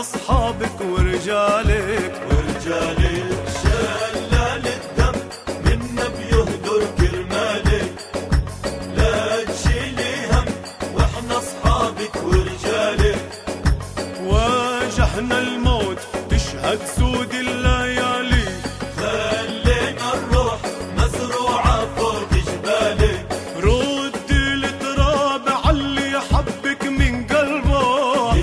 اصحابك ورجالك شلال الدم منا بيهدر كرمالك، لا تشيلي هم واحنا اصحابك ورجالك. واجهنا الموت تشهد سود الليالي، خلينا الروح مزروعة فوق جبالك. ردي التراب عاللي حبك من قلبه،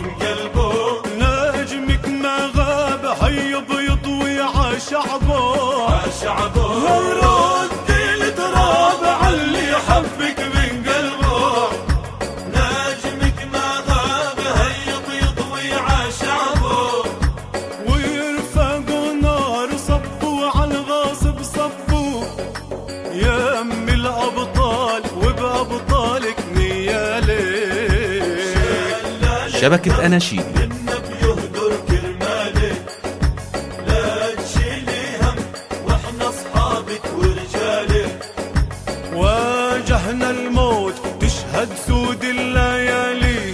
نجمك ما غاب هيا بيضوي عشعبه. ردي التراب عاللي حبك من قلبه، نجمك ما غاب هيا بيضوي عشعبه. ويرفقوا نار صبوا عالغاصب صبوا، يا ام الابطال وبابطالك نيالك. شبكة أناشيد منا بيهدر كرمالك، لا تشيلي هم واحنا اصحابك ورجالك. واجهنا الموت تشهد سود الليالي،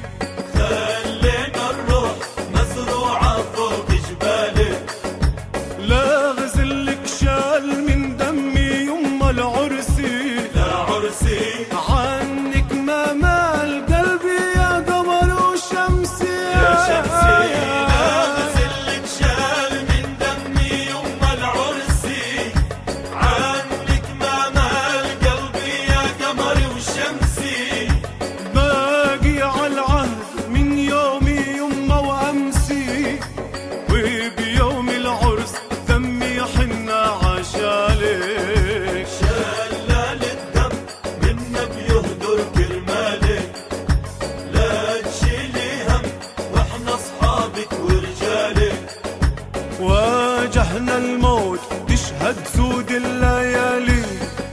خلينا الروح مزروعة فوق جبالك. لا غزلك شال من دمي يما العرسي، لا عرسي عنك ما مال قلبي يا قمر وشمسي. يا شمسي، لا غزلك شال من دمي يما العرسي، عنك ما مال قلبي يا قمري وشمسي. باقي عالعهد من يومي يما وامسي، وبيوم العرس دمي حنا عشالك. شلال الدم منا بيهدر كرمالك، لا تشيلي هم واحنا اصحابك ورجالك. واجهنا الموت تشهد سود الليالي،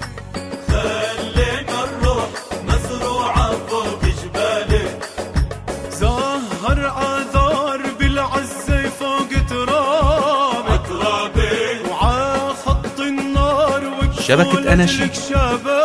خلينا الروح مزروعة فوق جبالك. زهر آثار بالعزة فوق ترابك، ترابك وعا خط النار شبكة أناشيد شباب